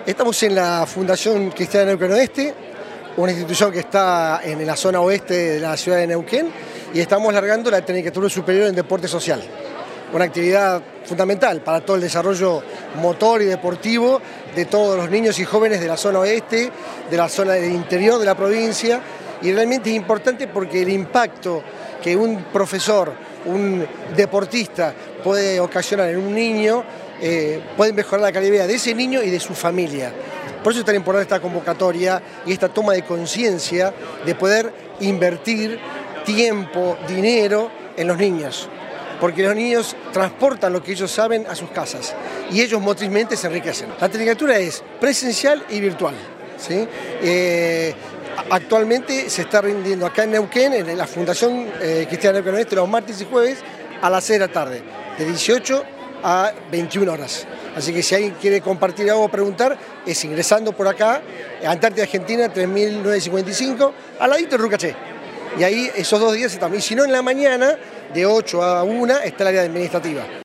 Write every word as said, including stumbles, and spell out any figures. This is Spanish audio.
Estamos en la Fundación Cristiana Neuquén Oeste, una institución que está en la zona oeste de la ciudad de Neuquén, y estamos largando la Tecnicatura Superior en Deporte Social, una actividad fundamental para todo el desarrollo motor y deportivo de todos los niños y jóvenes de la zona oeste, de la zona del interior de la provincia, y realmente es importante porque el impacto que un profesor, un deportista puede ocasionar en un niño, eh, puede mejorar la calidad de vida de ese niño y de su familia. Por eso es tan importante esta convocatoria y esta toma de conciencia de poder invertir tiempo, dinero en los niños, porque los niños transportan lo que ellos saben a sus casas y ellos motrizmente se enriquecen. La tecnicatura es presencial y virtual, ¿sí? Eh, actualmente se está rindiendo acá en Neuquén, en la Fundación eh, Cristiana Neuquén Oeste, los martes y jueves a las seis de la tarde, de dieciocho a veintiuna horas. Así que si alguien quiere compartir algo o preguntar, es ingresando por acá, Antártida Argentina tres mil novecientos cincuenta y cinco, al ladito de Rucaché. Y ahí esos dos días estamos. Y si no, en la mañana, de ocho a una, está el área administrativa.